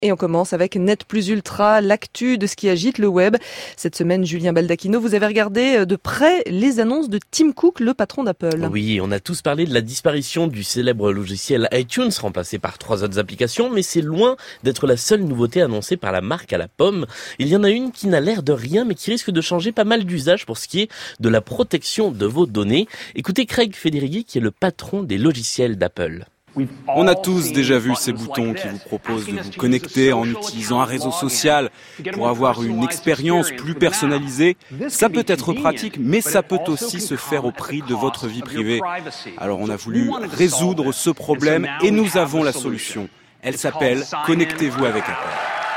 Et on commence avec Net Plus Ultra, l'actu de ce qui agite le web. Cette semaine, Julien Baldacchino, vous avez regardé de près les annonces de Tim Cook, le patron d'Apple. Oui, on a tous parlé de la disparition du célèbre logiciel iTunes, remplacé par 3 autres applications, mais c'est loin d'être la seule nouveauté annoncée par la marque à la pomme. Il y en a une qui n'a l'air de rien, mais qui risque de changer pas mal d'usage pour ce qui est de la protection de vos données. Écoutez Craig Federighi, qui est le patron des logiciels d'Apple. On a tous déjà vu ces boutons qui vous proposent de vous connecter en utilisant un réseau social pour avoir une expérience plus personnalisée. Ça peut être pratique, mais ça peut aussi se faire au prix de votre vie privée. Alors on a voulu résoudre ce problème et nous avons la solution. Elle s'appelle « Connectez-vous avec Apple ».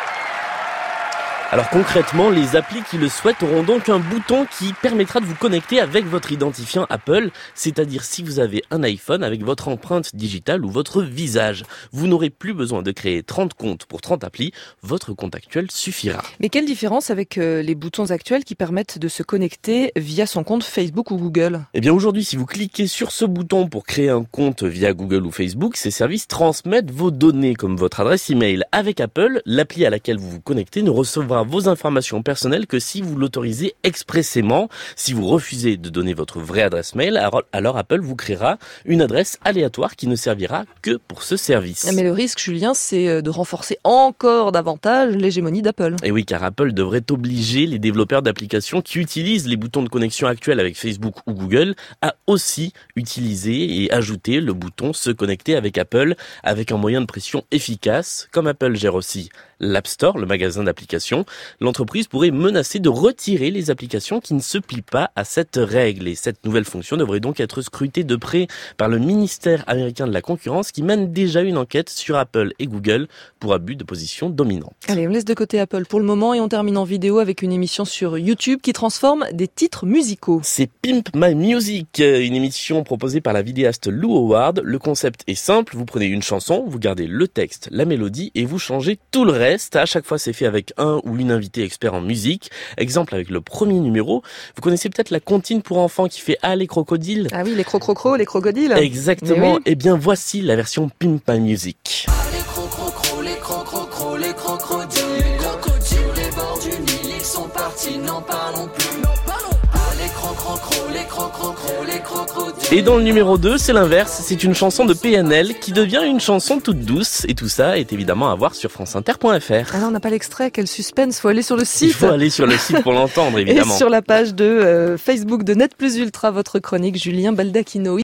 Alors concrètement, les applis qui le souhaitent auront donc un bouton qui permettra de vous connecter avec votre identifiant Apple, c'est-à-dire si vous avez un iPhone avec votre empreinte digitale ou votre visage. Vous n'aurez plus besoin de créer 30 comptes pour 30 applis, votre compte actuel suffira. Mais quelle différence avec les boutons actuels qui permettent de se connecter via son compte Facebook ou Google ? Eh bien aujourd'hui, si vous cliquez sur ce bouton pour créer un compte via Google ou Facebook, ces services transmettent vos données comme votre adresse email. Avec Apple, l'appli à laquelle vous vous connectez ne recevra vos informations personnelles que si vous l'autorisez expressément. Si vous refusez de donner votre vraie adresse mail, alors Apple vous créera une adresse aléatoire qui ne servira que pour ce service. Mais le risque, Julien, c'est de renforcer encore davantage l'hégémonie d'Apple. Et oui, car Apple devrait obliger les développeurs d'applications qui utilisent les boutons de connexion actuels avec Facebook ou Google à aussi utiliser et ajouter le bouton se connecter avec Apple avec un moyen de pression efficace. Comme Apple gère aussi l'App Store, le magasin d'applications, l'entreprise pourrait menacer de retirer les applications qui ne se plient pas à cette règle. Et cette nouvelle fonction devrait donc être scrutée de près par le ministère américain de la concurrence qui mène déjà une enquête sur Apple et Google pour abus de position dominante. Allez, on laisse de côté Apple pour le moment et on termine en vidéo avec une émission sur YouTube qui transforme des titres musicaux. C'est Pimp My Music, une émission proposée par la vidéaste Lou Howard. Le concept est simple, vous prenez une chanson, vous gardez le texte, la mélodie et vous changez tout le reste. À chaque fois, c'est fait avec un ou une invitée expert en musique. Exemple avec le premier numéro. Vous connaissez peut-être la comptine pour enfants qui fait « Ah, les crocodiles ». Ah oui, les crocrocros, les crocodiles. Exactement. Oui. Eh bien, voici la version Pimp My Music. Ah, les crocrocros, les crocrocros, les crocodiles. Les crocodiles, les bords du Nil, ils sont partis, n'en parlons plus. Les crocrocros, les crocrocros, les crocodiles. Et dans le numéro 2, c'est l'inverse. C'est une chanson de PNL qui devient une chanson toute douce. Et tout ça est évidemment à voir sur franceinter.fr. Ah non, on n'a pas l'extrait. Quel suspense. Faut aller sur le site. Il faut aller sur le site pour l'entendre, évidemment. Et sur la page de Facebook de Net Plus Ultra, votre chronique, Julien Baldacchino.